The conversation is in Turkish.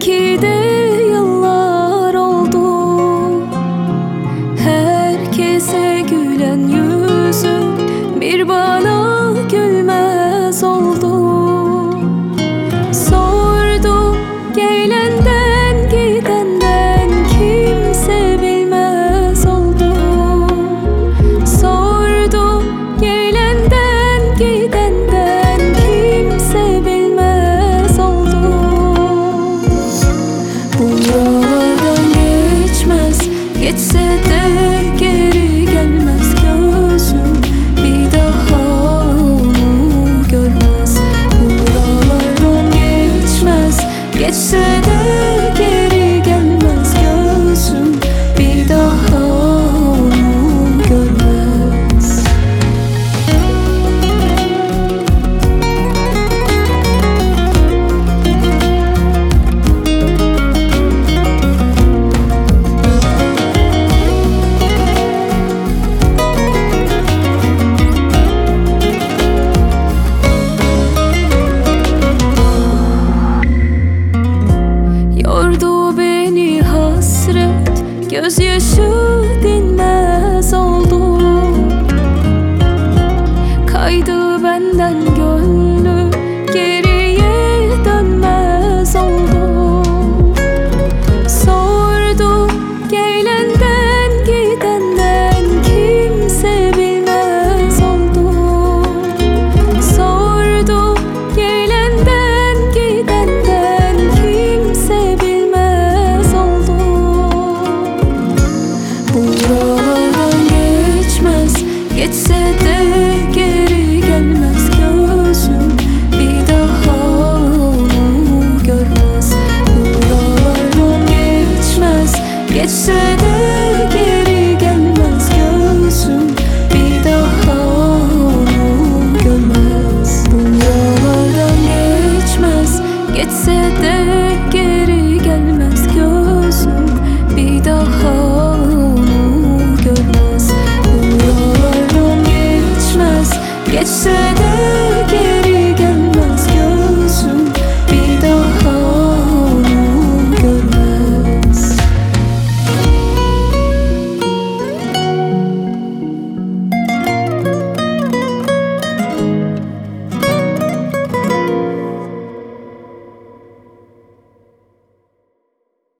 Belki de yıllar oldu, herkese gülen yüzüm bir bana gülmez oldu. Sordum gelenden gidenden, kimse bilmez oldu. Sordum gelenden gidenden, kimse bilmez oldu. Buralardan geçmez, geçse de geri gelmez gözüm, bir daha onu görmez. Buralardan geçmez, geçse de geri gelmez gözüm, bir daha onu görmez. Yordu beni hasret, gözyaşı dinmez oldu. Kaydı benden gönlü, geriye dönmez oldu. Sordum gelenden gidenden, kimse bilmez oldu. Sordum gelenden gidenden, kimse bilmez oldu. Buralardan geçmez, geçse de geri gelmez gözüm, bir daha onu görmez. Buralardan geçmez, geçse de